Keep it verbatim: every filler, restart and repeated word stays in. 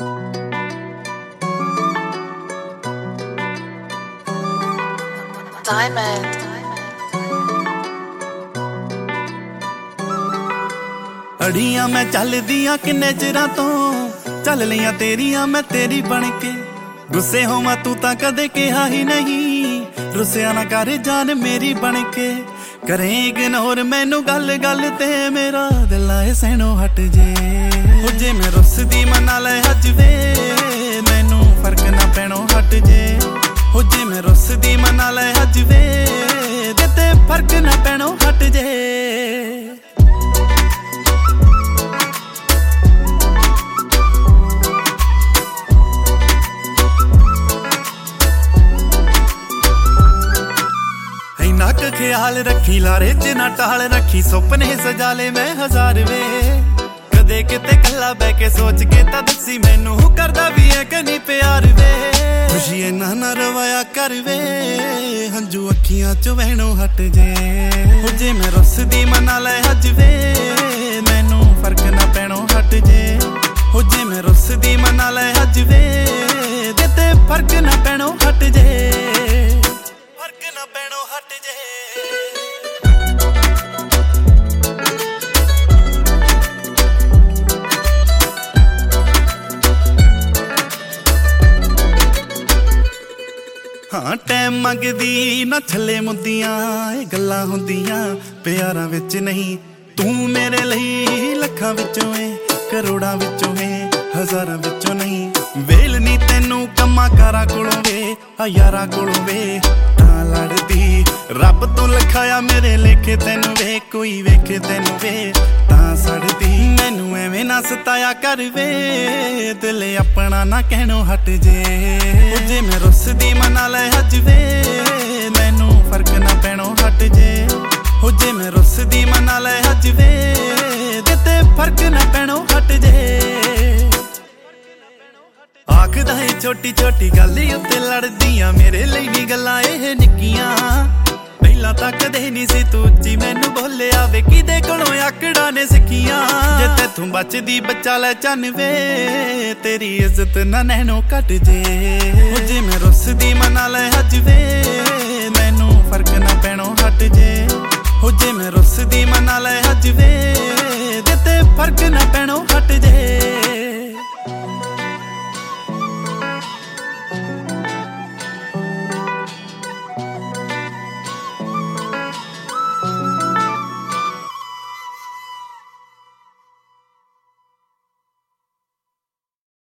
Diamond. ਅੜੀਆਂ ਮੈਂ ਚੱਲਦੀਆਂ ਕਿੰਨੇ ਚਿਰਾਂ ਤੋਂ, ਚੱਲ ਲਈਆਂ ਤੇਰੀਆਂ ਮੈਂ ਤੇਰੀ ਬਣ ਕੇ। ਗੁੱਸੇ ਹੋਵਾਂ ਤੂੰ ਤਾਂ ਕਦੇ ਕਿਹਾ ਹੀ ਨਹੀਂ, ਰੁੱਸਿਆ ਨਾ ਕਰ ਜਾਨ ਮੇਰੀ ਬਣ ਕੇ। ਕਰੇ ਇਗਨੋਰ ਮੈਨੂੰ ਗੱਲ ਗੱਲ ਤੇ ਮੇਰਾ ਦਿਲ ਆਏ ਸਹਿਣੋਂ ਹਟ ਜੇ। ਹੋ ਜੇ ਮੈਂ ਰੁੱਸਦੀ ਮਨਾ ਲੈ ਹੱਜ ਵੇ, ਮੈਨੂੰ ਫਰਕ ਨਾ ਪੈਣੋਂ ਹਟ ਜੇ। ਹੋ ਜੇ ਮੈਂ ਰੁੱਸਦੀ ਮਨਾ ਲੈ ਹੱਜ ਵੇ, ਤੇ ਫਰਕ ਨਾ ਪੈਣੋਂ ਹਟ ਜੇ। ਨੱਕ ਖਿਆਲ ਰੱਖੀ ਲਾਰੇ ਚ ਨਾ ਟਾਲ ਰੱਖੀ, ਸੁਪਨੇ ਸਜਾ ਲੈ ਮੈਂ ਹਜ਼ਾਰ ਵੇ। ਕਦੇ ਕਿਤੇ ਕੱਲਾ ਬਹਿ ਕੇ ਸੋਚ ਕੇ ਤਾਂ ਦੱਸੀ ਮੈਨੂੰ ਕਰਦਾ ਵੀ ਐ ਕਿ ਨਹੀਂ ਪਿਆਰ ਵੇ। ਖੁਸ਼ੀ ਇਹਨਾਂ ਨਾ ਰਵਾਇਆ ਕਰ ਵੇ, ਹੰਝੂ ਅੱਖੀਆਂ ਚ ਵਹਿਣੋਂ ਹਟ ਜੇ। ਹੋ ਜੇ ਮੈਂ ਰੁੱਸਦੀ ਮਨਾ ਲੈ ਹੱਜ ਵੇ, ਮੈਨੂੰ ਫਰਕ ਨਾ ਪੈਣੋਂ ਹਟ ਜੇ। ਹੋ ਜੇ ਮੈਂ ਰੁੱਸਦੀ ਮਨਾ ਲੈ ਹੱਜ ਵੇ, ਤੇ ਫਰਕ ਨਾ ਪੈਣੋਂ ਹਟ ਜੇ। ਫਰਕ ਨਾ ਪੈਣੋਂ ਹਟ ਜੇ। ਹਾਂ ਟੈਮ ਮੰਗਦੀ ਨਾ ਛੱਲੇ ਮੁੰਦੀਆਂ, ਇਹ ਗੱਲਾਂ ਹੁੰਦੀਆਂ ਪਿਆਰਾਂ ਵਿੱਚ ਨਹੀਂ। ਤੂੰ ਮੇਰੇ ਲਈ ਲੱਖਾਂ ਵਿੱਚੋਂ ਏ, ਕਰੋੜਾਂ ਵਿੱਚੋਂ ਏ, ਹਜ਼ਾਰਾਂ ਵਿੱਚੋਂ ਨਹੀਂ। ਵੇਲ ਨੀ ਤੈਨੂੰ ਕੰਮਾਂ ਕਾਰਾਂ ਕੋਲੋਂ ਵੇ, ਆ ਯਾਰਾਂ ਕੋਲੋਂ ਵੇ। ਤਾਂ ਲੜਦੀ ਰੱਬ ਤੋਂ ਲਿਖਾਇਆ ਮੇਰੇ ਲੇਖੇ ਤੈਨੂੰ ਵੇ, ਕੋਈ ਵੇਖੇ ਤੈਨੂੰ ਵੇ ਤਾਂ ਸੜਦੀ। ਮੈਨੂੰ ਐਵੇਂ ਨਾ ਸਤਾਇਆ ਕਰ ਵੇ, ਦਿਲ ਆਪਣਾ ਨਾ ਕਹਿਣੋਂ ਹਟ ਜੇ। ਹੋ ਜੇ ਮੈਂ ਰੁੱਸਦੀ ਮਨਾ ਲੈ ਹੱਜ ਵੇ, ਮੈਨੂੰ ਫਰਕ ਨਾ ਪੈਣੋਂ ਹਟ ਜੇ। ਹੋ ਜੇ ਮੈਂ ਰੁੱਸਦੀ ਮਨਾ ਲੈ ਹੱਜ ਵੇ, ਤੇ ਫਰਕ ਨਾ ਪੈਣੋਂ ਹਟ ਜੇ। ਆਖਦਾ ਏ ਛੋਟੀ ਛੋਟੀ ਗੱਲ ਉੱਤੇ ਲੜਦੀਆਂ, ਮੇਰੇ ਲਈ ਵੀ ਗੱਲਾਂ ਇਹ ਨਿੱਕੀਆਂ। ਪਹਿਲਾਂ ਤਾਂ ਕਦੇ ਨਹੀਂ ਸੀ ਤੂੰ ਉੱਚੀ ਮੈਨੂੰ ਬੋਲਿਆ ਵੇ, ਕਿਦੇ ਕੋਲੋਂ ਆਕੜਾਂ ਨੇ ਸਿੱਖੀਆਂ। ਜੇ ਤੈਥੋਂ ਬਚਦੀ ਬਚਾ ਲੈ ਚੰਨ ਵੇ, ਤੇਰੀ ਇੱਜ਼ਤ ਨਾ ਨੈਣੋਂ ਘਟ ਜੇ। ਹੋ ਜੇ ਮੈਂ ਰੁੱਸਦੀ ਮਨਾ ਲੈ ਹੱਜ ਵੇ, ਮੈਨੂੰ ਫਰਕ ਨਾ ਪੈਣੋਂ ਹਟ ਜੇ। ਹੋ ਜੇ ਮੈਂ ਰੁੱਸਦੀ ਮਨਾ ਲੈ ਹੱਜ ਵੇ, ਤੇ ਫਰਕ ਨਾ ਪੈਣੋਂ ਹਟ ਜੇ।